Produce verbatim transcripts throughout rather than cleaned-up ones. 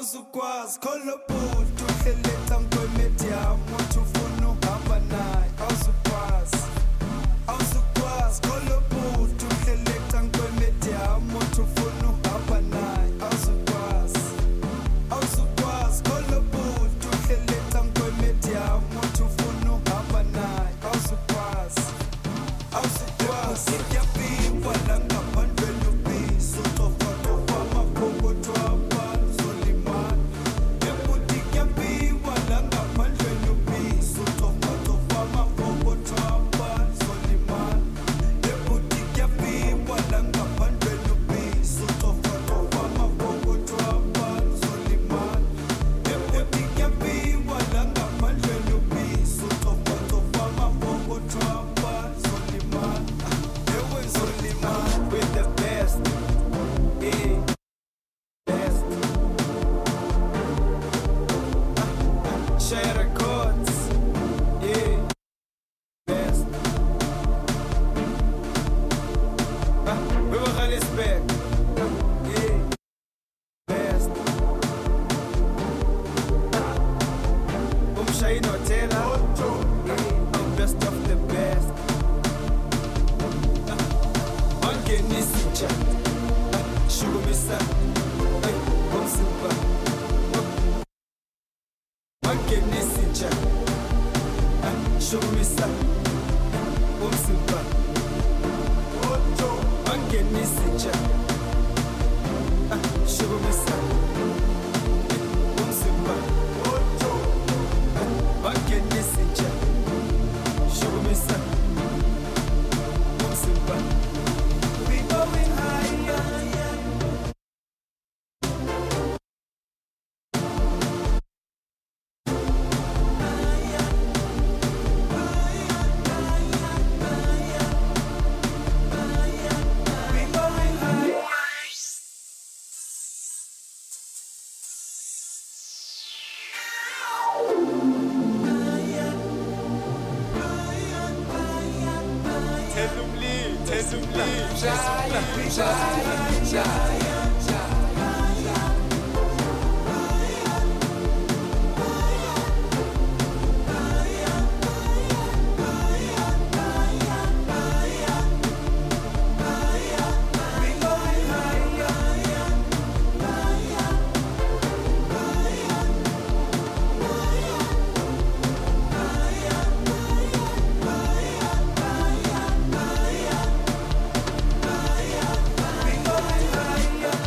awuzukwazi kholobhuti uhleletha nkwemediyamu uthi ufuna uhamba naye awuzukwazi awuzukwazi kholobhuti uhleletha nkwemediyamu uthi ufuna uhamba naye awuzukwazi awuzukwazi kholobhuti uhleletha nkwemediyamu uthi ufuna uhamba naye awuzukwazi awuzukwazi iyabiwa la ngaphandle lubisi ucofa amaphokotho abantu zolimala ebhuti iyabiwa la ngaphandle lubisi ucofa amaphokotho abantu zolimala ebhuti iyabiwa la ngaphandle lubisi ucofa amaphokotho abantu zolimala ebhuti iyabiwa la ngaphandle lubisi ucofa amaphokotho abantu zolimala ewe zolimala with the best yeah best share records yeah best we were gonna respect yeah best umshayini hotela yeah best of the best wangenisitsha shukumisa umsimba wangenisitsha shukumisa umsimba wangenisitsha shukumisa umsimba wangenisitsha shukumisa umsimba we going higher we going higher Tezumli, Tezumli, Jaya, Jaya, Jaya. We going higher.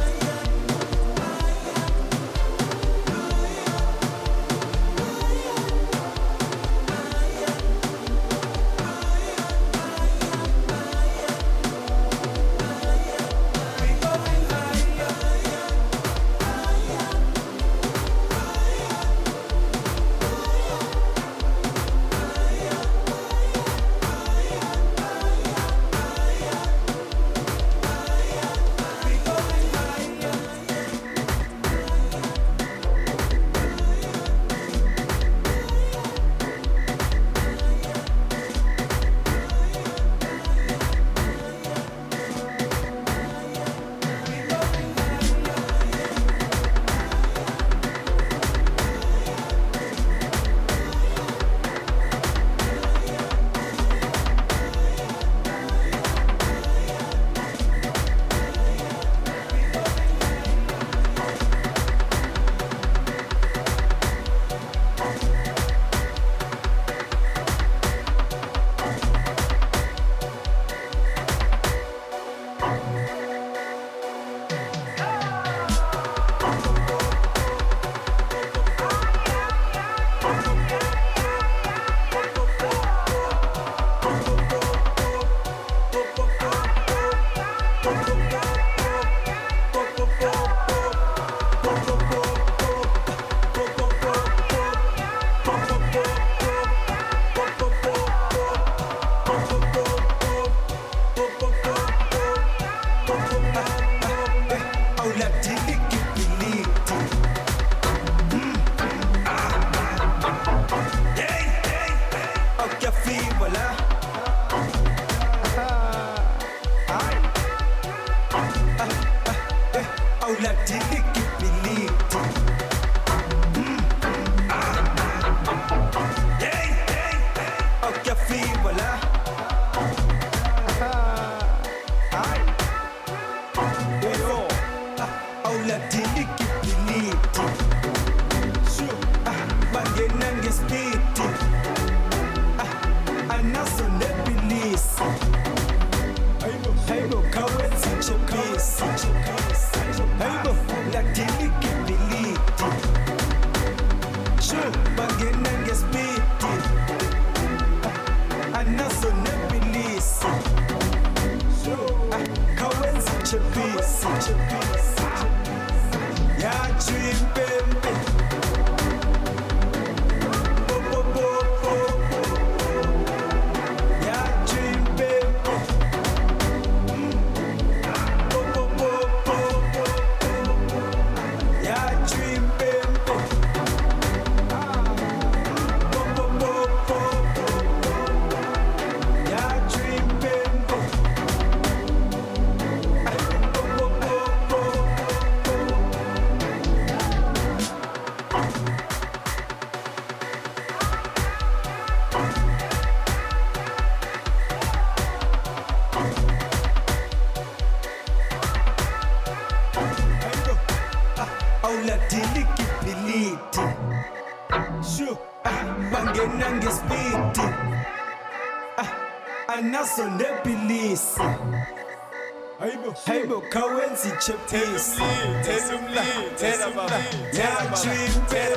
Anaso nebilisi Hayibo Hayibo kawenzi cheptisi Tell him leave, tell him leave, tell him dream tell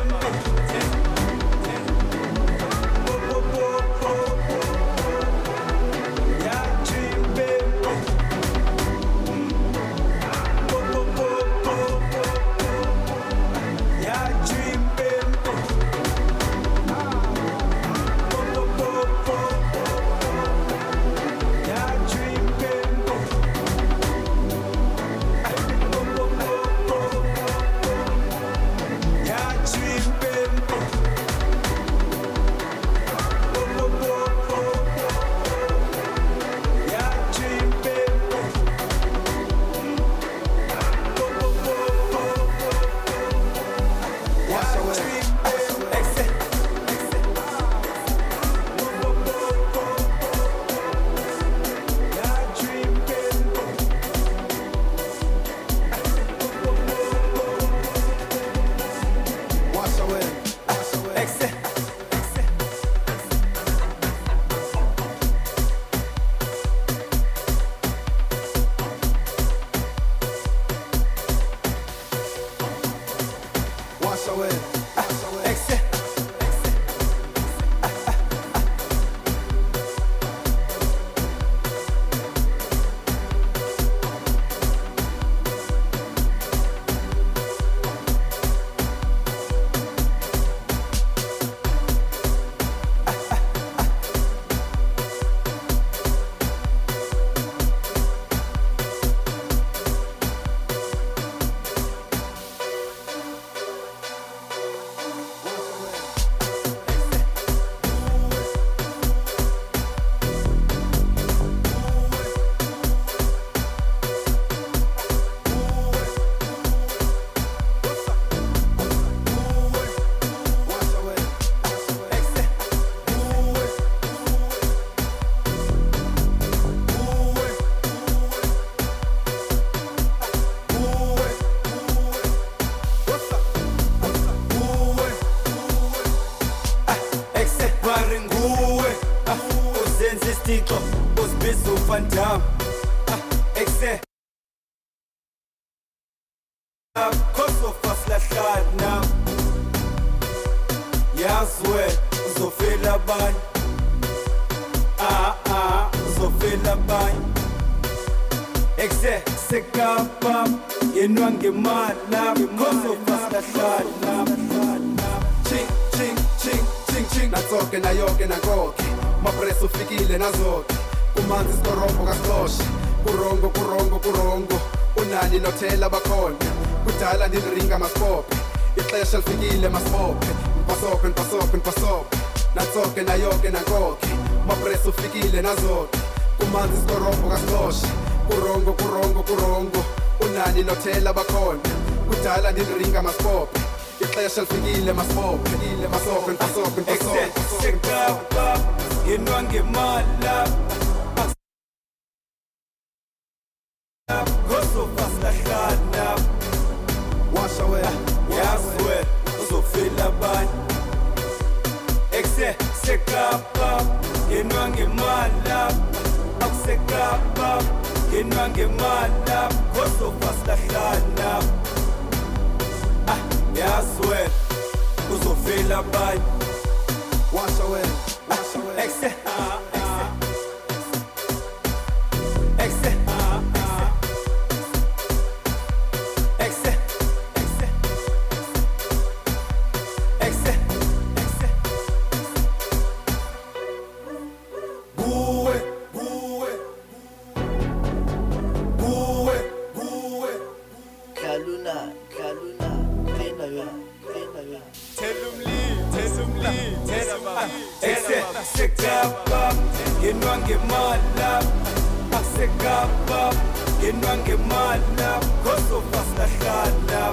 Sekapa, genwange mala, sekapa, genwange mala, koso fasta khana.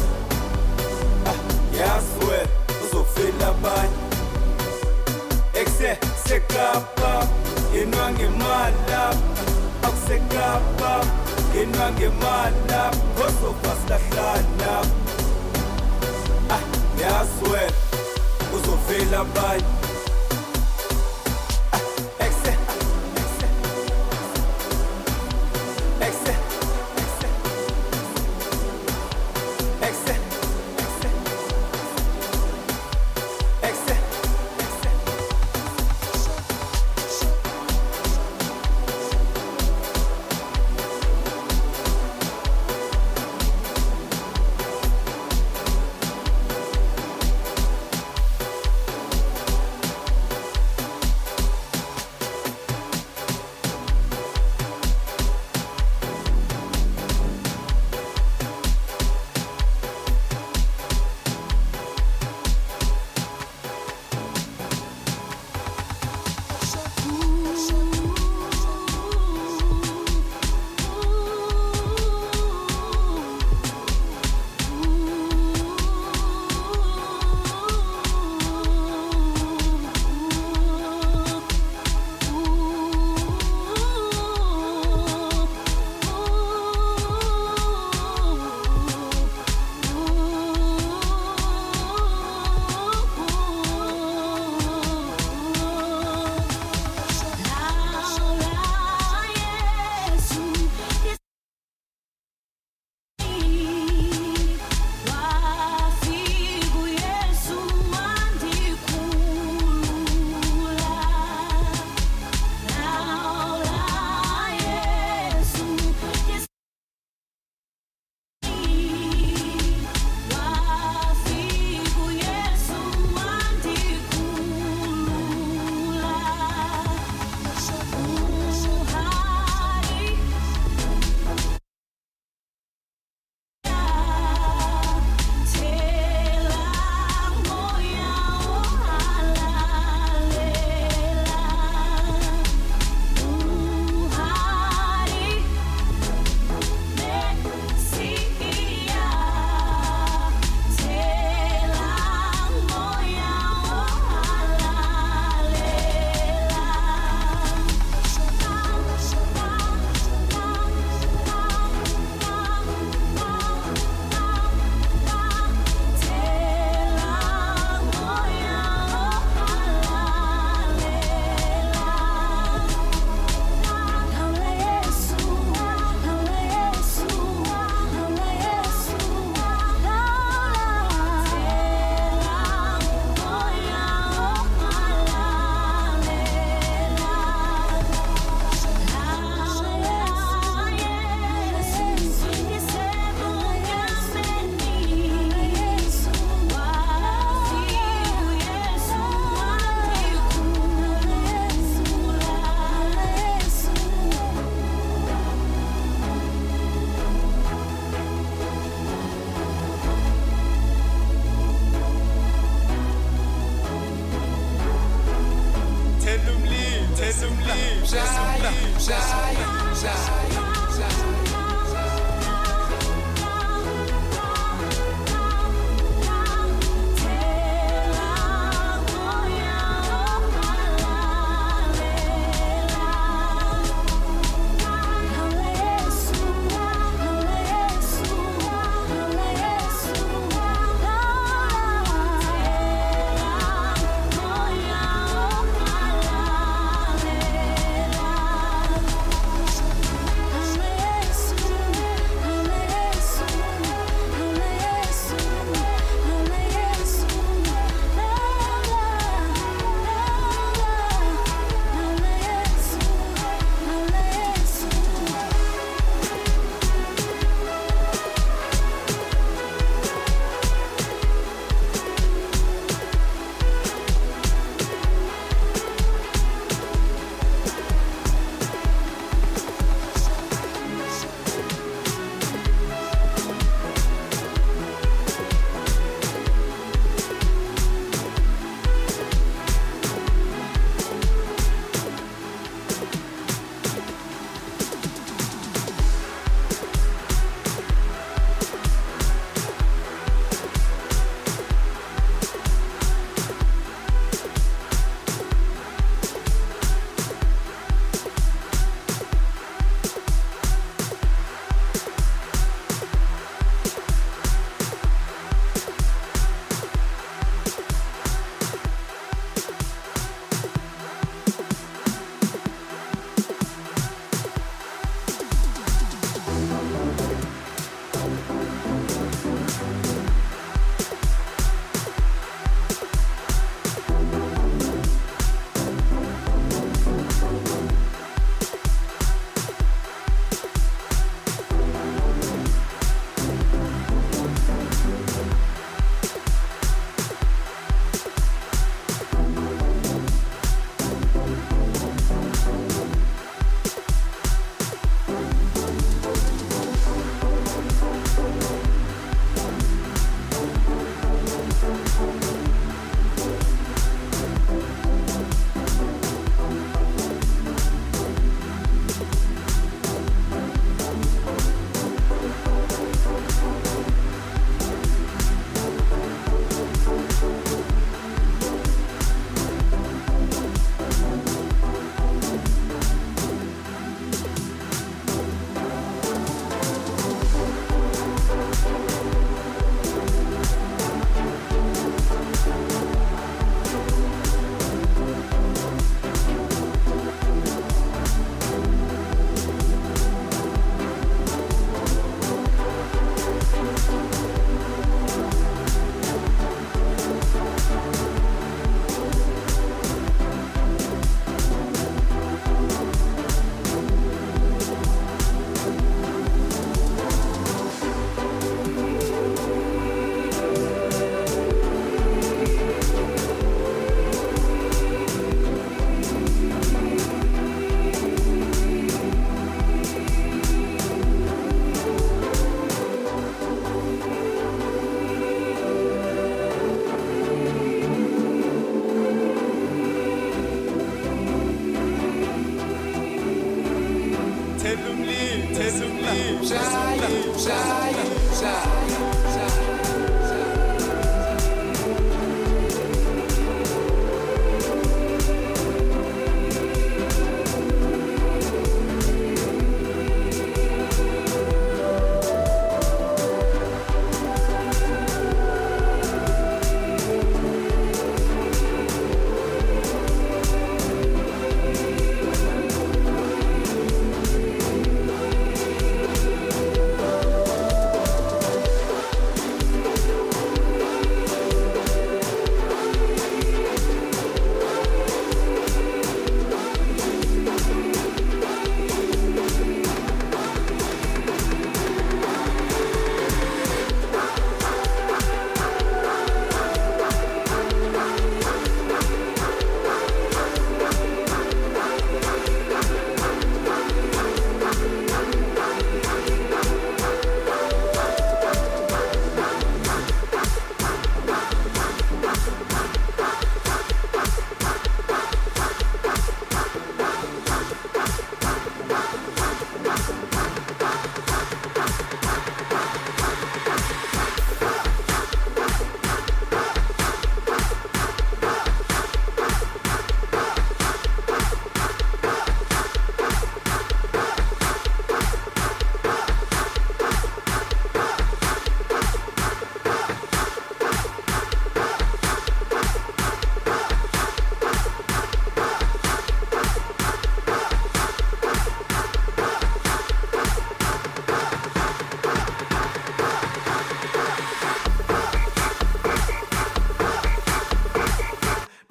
Yaswe, uzofela bani. Exe, sekapa, genwange mala, sekapa, genwange mala, koso fasta khana. Yaswe, uzofela bani.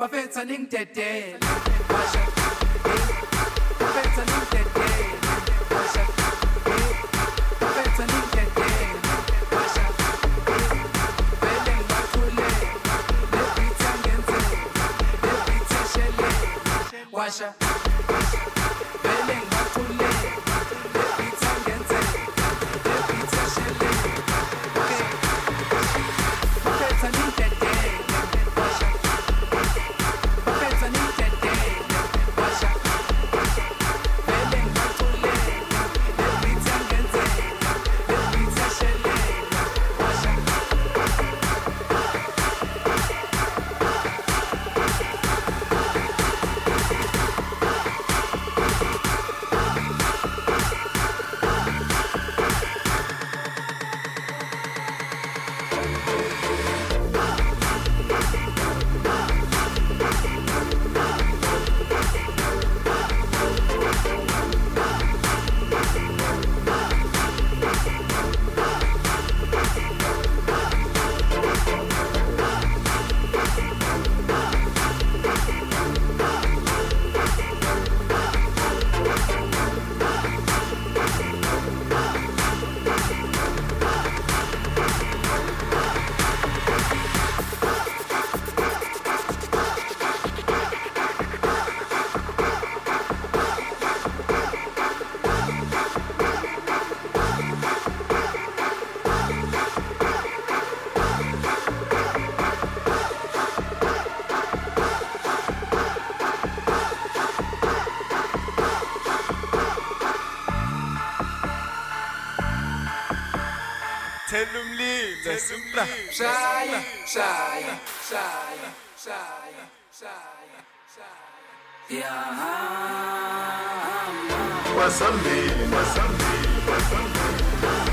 bafetha ningidedele washa bafetha ningidedele washa bafetha ningidedele washa vele ngibathule lebhithi angenze lebhithi eshele washa vele ngibathule lebhithi angenze lebhithi eshele okay bafetha ningidedele washa bafetha ningidedele washa vele ngibathule lebhithi angenze lebhithi eshele washa Tell umlilo simpla Shaya, shaya, shaya, shaya, shaya, shaya. Wasambili, wasambili, wasambili.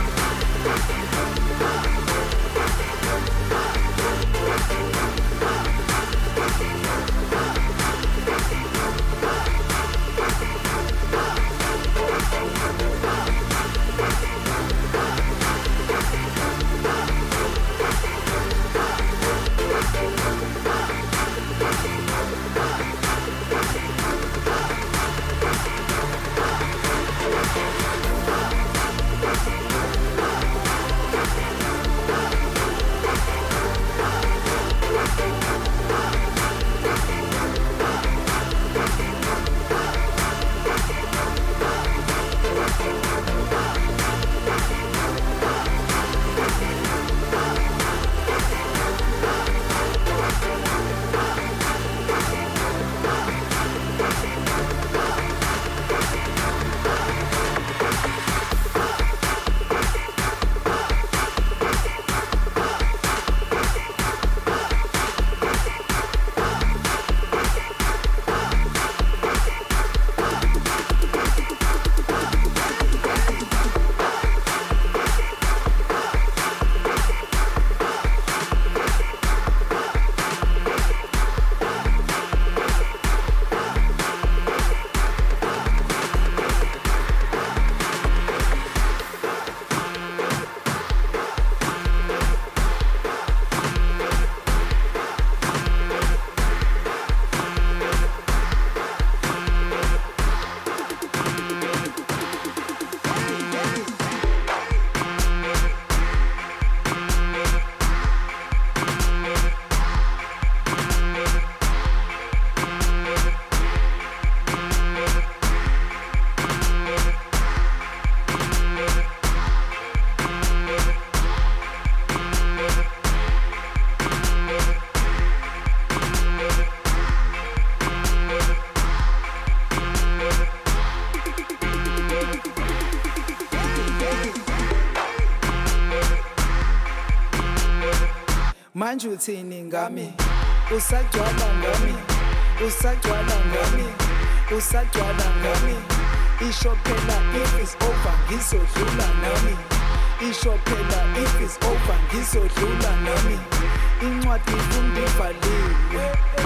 Manje uthini ngami usagcwala ngami usagcwala ngami usagcwala ngami isho phela if it's over ngizodlula nami isho phela if it's over ngizodlula nami incwadi ifunda ivaliwe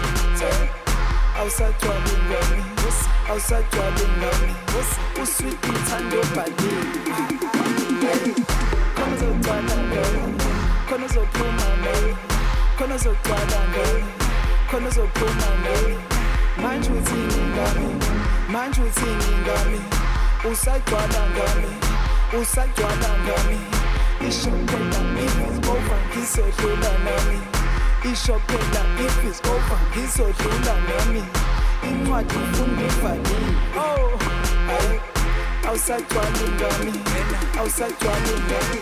awusagcwala ngami awusagcwala ngami usweet mthando bhaliwe khona uzogcwala ngami khona uzophuma nami khona uzogcwala ngami khona uzophuma nami manje uthini ngami manje uthini ngami usagcwala ngami usagcwala ngami isho phela if it's over ngizodlula nami isho phela if it's over ngizodlula nami incwadi ifunda ivalile oh ayi awusagcwali ngami awusagcwali ngami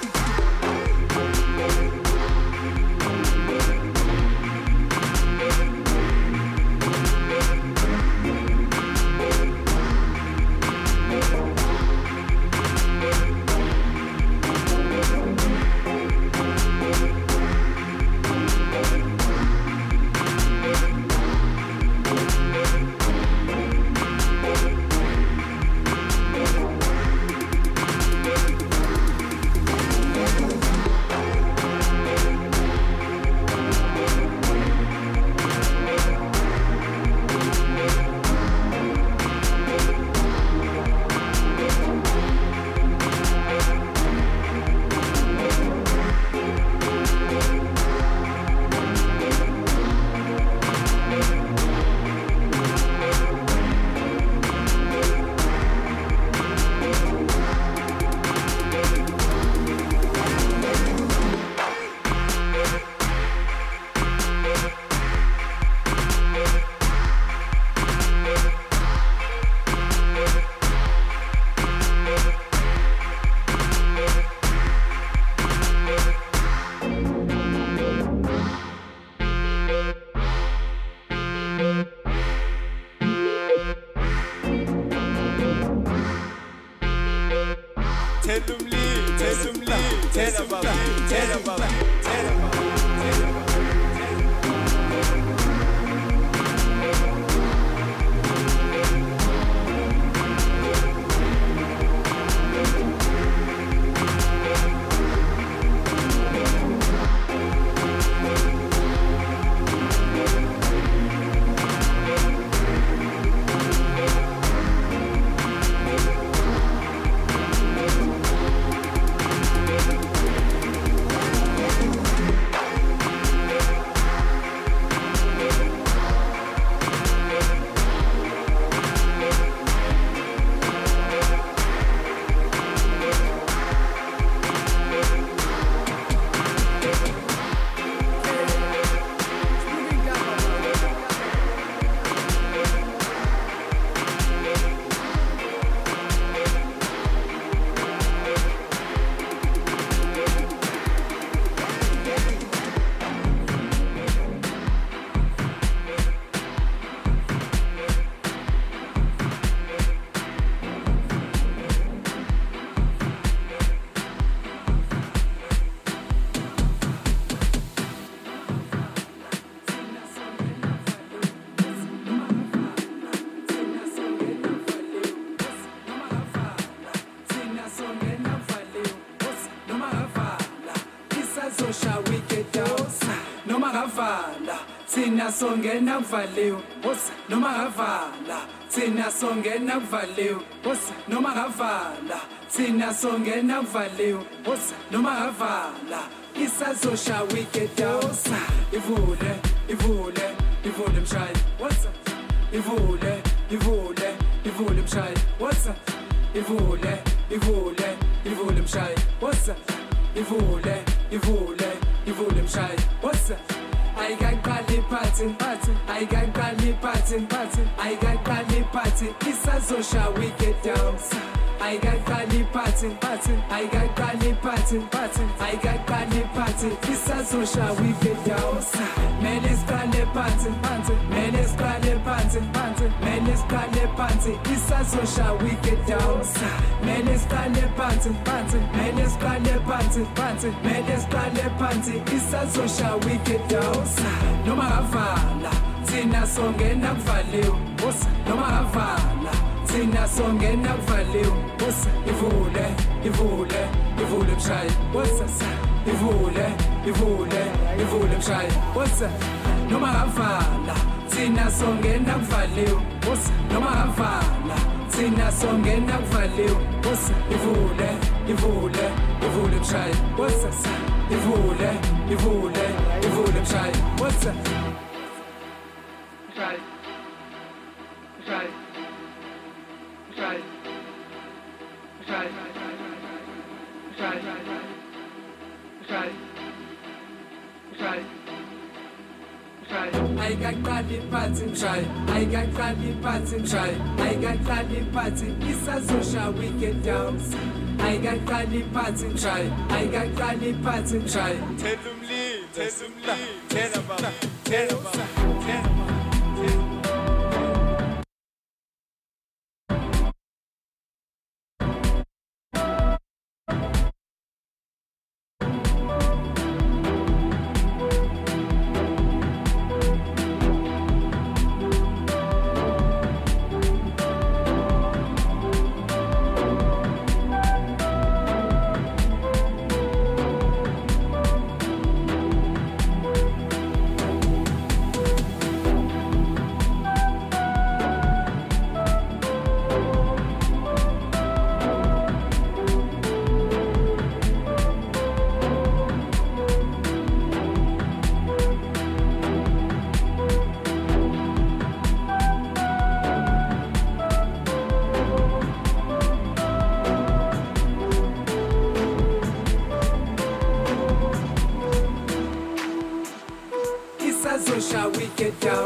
Songena kuvaliwe noma ngavala thina songena kuvaliwe noma ngavala thina songena kuvaliwe noma ngavala isazosha wicked house ivule ivule ivule mshayi what's up ivule ivule ivule mshayi what's up ivule ivule ivule mshayi what's up ivule ivule ivule mshayi what's up I got Kali party, party. I got Kali party, party. I got Kali party. It's a social we get down. I got Kali party, party. I got Kali party, party. I got Kali party. It's a social we get down. Man is Kali party, party. Man is Kali party, party. Man is Kali party. It's a social we get down. Man is Kali party, party. Man is Kali party, party. Man is Kali party. It's a social we get down. Noma ngavala thina songena kuvaliwe noma ngavala thina songena kuvaliwe ivule ivule ivule mshayi ivule ivule ivule mshayi noma ngavala thina songena kuvaliwe noma ngavala thina songena kuvaliwe ivule ivule ivule mshayi ivule ivule ivule mshayi what's up ayikaqali phansi ngishaya ayikaqali phansi ngishaya ayikaqali phansi isazosha weekend house ayikaqali phansi ngishaya ayikaqali phansi ngishaya Tell umlilo, tell umlilo, tell baba, tell baba, tell baba. Shall we get down?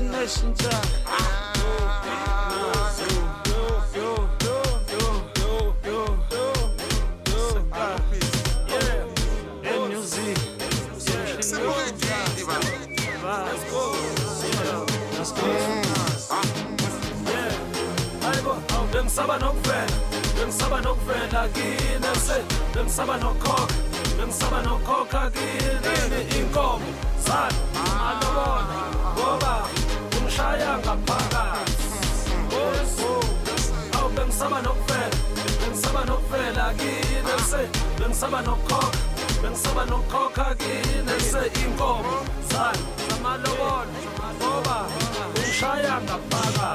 destination time. Saba no friend, them saba no friend again. Them say, them saba no cock, them saba no cock again. Any income, son, alone, boba, umshaya ngapaka. Oh, oh, them saba no friend, them saba no friend again. Them say, them saba no cock, them saba no cock again. Them say income, son, alone, boba, umshaya ngapaka.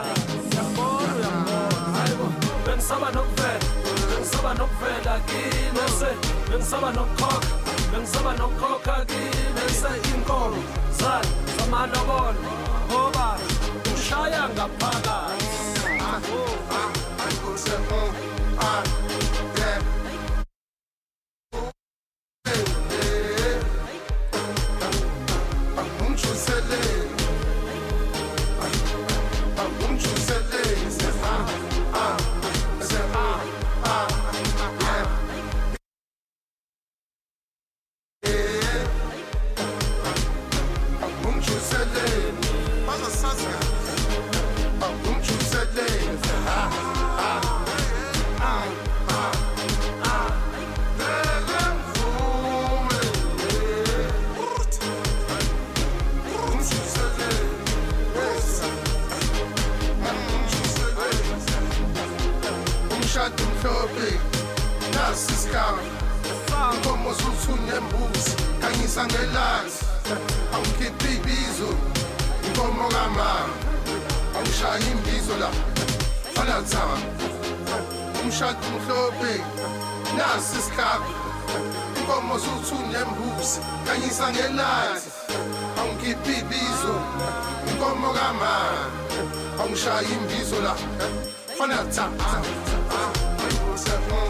Ben saba no friend, ben saba no friend again. They say, ben saba no cock, ben saba no cock again. They say income, son, sama no one, over, ushaya ngapaka. I go say oh, ah, yeah. Shayim Bizola, Fanata.